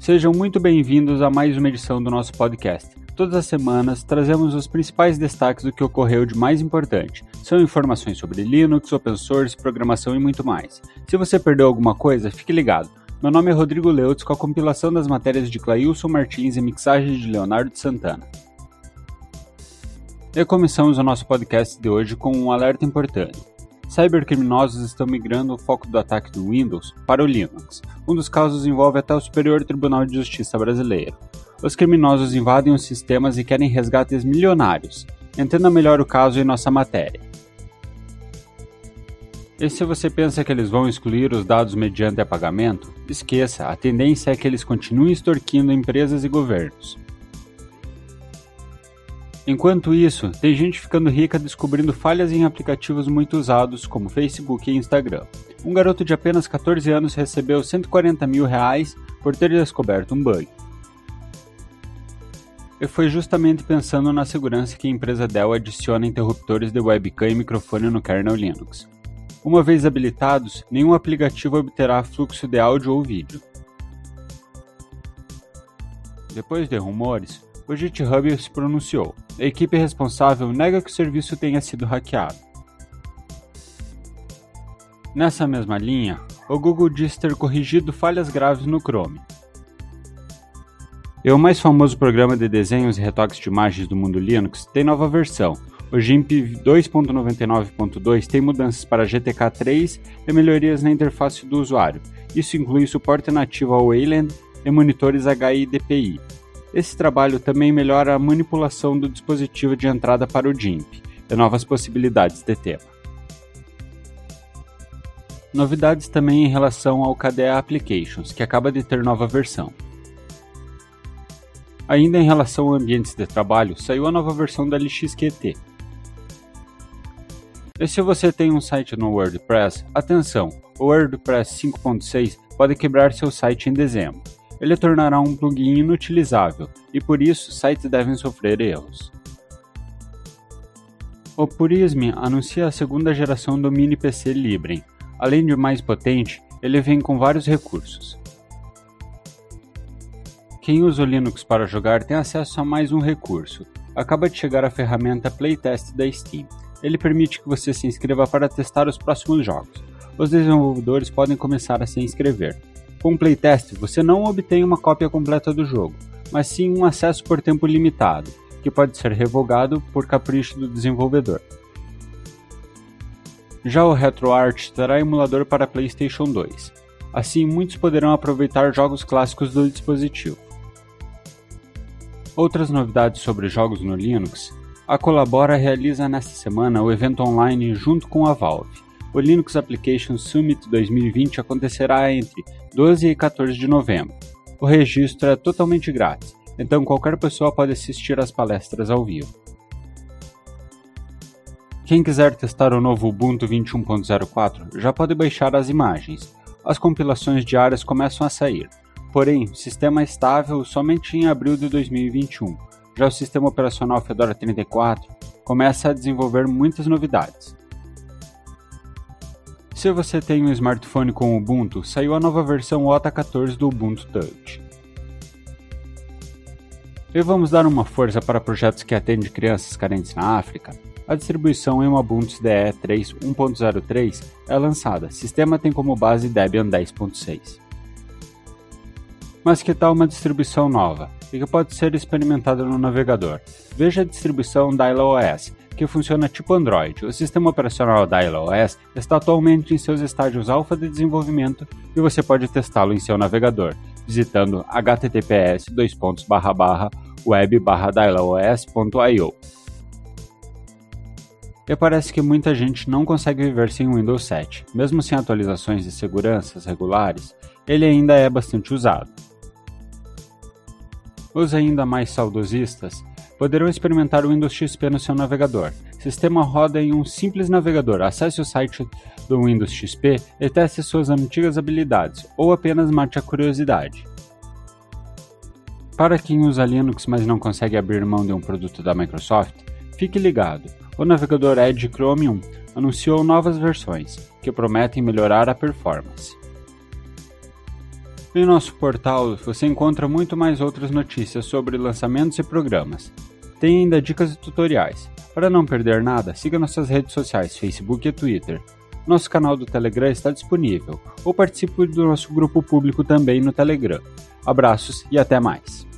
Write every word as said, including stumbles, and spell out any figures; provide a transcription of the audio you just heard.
Sejam muito bem-vindos a mais uma edição do nosso podcast. Todas as semanas trazemos os principais destaques do que ocorreu de mais importante. São informações sobre Linux, open source, programação e muito mais. Se você perdeu alguma coisa, fique ligado. Meu nome é Rodrigo Leutz, com a compilação das matérias de Clailson Martins e mixagem de Leonardo de Santana. E começamos o nosso podcast de hoje com um alerta importante. Cybercriminosos estão migrando o foco do ataque do Windows para o Linux. Um dos casos envolve até o Superior Tribunal de Justiça brasileiro. Os criminosos invadem os sistemas e querem resgates milionários. Entenda melhor o caso em nossa matéria. E se você pensa que eles vão excluir os dados mediante apagamento, esqueça, a tendência é que eles continuem extorquindo empresas e governos. Enquanto isso, tem gente ficando rica descobrindo falhas em aplicativos muito usados como Facebook e Instagram. Um garoto de apenas catorze anos recebeu cento e quarenta mil reais por ter descoberto um bug. E foi justamente pensando na segurança que a empresa Dell adiciona interruptores de webcam e microfone no kernel Linux. Uma vez habilitados, nenhum aplicativo obterá fluxo de áudio ou vídeo. Depois de rumores, o GitHub se pronunciou. A equipe responsável nega que o serviço tenha sido hackeado. Nessa mesma linha, o Google diz ter corrigido falhas graves no Chrome. E o mais famoso programa de desenhos e retoques de imagens do mundo Linux tem nova versão. O GIMP dois ponto noventa e nove ponto dois tem mudanças para G T K três e melhorias na interface do usuário. Isso inclui suporte nativo ao Wayland e monitores H I D P I. Esse trabalho também melhora a manipulação do dispositivo de entrada para o GIMP e novas possibilidades de tema. Novidades também em relação ao K D E Applications, que acaba de ter nova versão. Ainda em relação a ambientes de trabalho, saiu a nova versão da L X Q T. E se você tem um site no WordPress, atenção, o WordPress cinco ponto seis pode quebrar seu site em dezembro. Ele tornará um plugin inutilizável, e por isso sites devem sofrer erros. O Purisme anuncia a segunda geração do mini P C Librem. Além de mais potente, ele vem com vários recursos. Quem usa o Linux para jogar tem acesso a mais um recurso. Acaba de chegar a ferramenta Playtest da Steam. Ele permite que você se inscreva para testar os próximos jogos. Os desenvolvedores podem começar a se inscrever. Com o Playtest, você não obtém uma cópia completa do jogo, mas sim um acesso por tempo limitado, que pode ser revogado por capricho do desenvolvedor. Já o RetroArch terá emulador para PlayStation dois. Assim, muitos poderão aproveitar jogos clássicos do dispositivo. Outras novidades sobre jogos no Linux: a Collabora realiza nesta semana o evento online junto com a Valve. O Linux Application Summit dois mil e vinte acontecerá entre doze e quatorze de novembro. O registro é totalmente grátis, então qualquer pessoa pode assistir às palestras ao vivo. Quem quiser testar o novo Ubuntu vinte e um ponto zero quatro já pode baixar as imagens. As compilações diárias começam a sair, porém o sistema é estável somente em abril de dois mil e vinte e um. Já o sistema operacional Fedora trinta e quatro começa a desenvolver muitas novidades. Se você tem um smartphone com Ubuntu, saiu a nova versão O T A quatorze do Ubuntu Touch. E vamos dar uma força para projetos que atendem crianças carentes na África? A distribuição em Ubuntu D E três ponto um ponto zero três é lançada. O sistema tem como base Debian dez ponto seis. Mas que tal uma distribuição nova, e que pode ser experimentada no navegador? Veja a distribuição DialOS, que funciona tipo Android. O sistema operacional DialOS está atualmente em seus estágios alfa de desenvolvimento e você pode testá-lo em seu navegador, visitando h t t p s dois pontos barra barra web barra dialOS ponto i o. E parece que muita gente não consegue viver sem o Windows sete. Mesmo sem atualizações de seguranças regulares, ele ainda é bastante usado. Os ainda mais saudosistas poderão experimentar o Windows X P no seu navegador. O sistema roda em um simples navegador. Acesse o site do Windows X P e teste suas antigas habilidades, ou apenas mate a curiosidade. Para quem usa Linux mas não consegue abrir mão de um produto da Microsoft, fique ligado. O navegador Edge Chromium anunciou novas versões, que prometem melhorar a performance. Em nosso portal você encontra muito mais outras notícias sobre lançamentos e programas. Tem ainda dicas e tutoriais. Para não perder nada, siga nossas redes sociais, Facebook e Twitter. Nosso canal do Telegram está disponível, ou participe do nosso grupo público também no Telegram. Abraços e até mais!